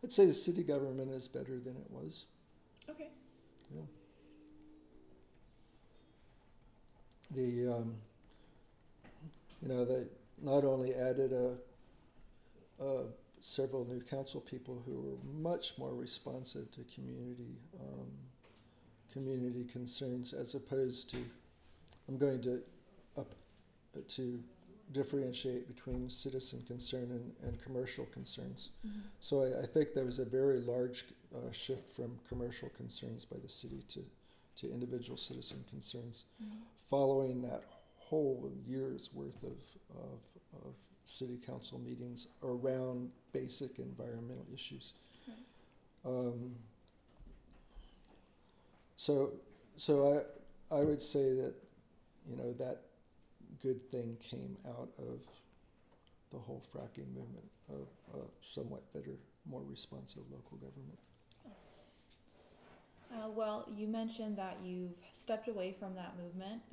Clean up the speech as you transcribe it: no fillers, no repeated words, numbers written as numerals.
I'd say the city government is better than it was. Okay. Yeah. The they not only added several new council people who were much more responsive to community concerns, as opposed to, I'm going to differentiate between citizen concern and commercial concerns. Mm-hmm. So I think there was a very large shift from commercial concerns by the city to individual citizen concerns, Mm-hmm. following that whole year's worth of city council meetings around basic environmental issues. Right. So I would say that that good thing came out of the whole fracking movement, of a somewhat better, more responsive local government. Well, you mentioned that you've stepped away from that movement.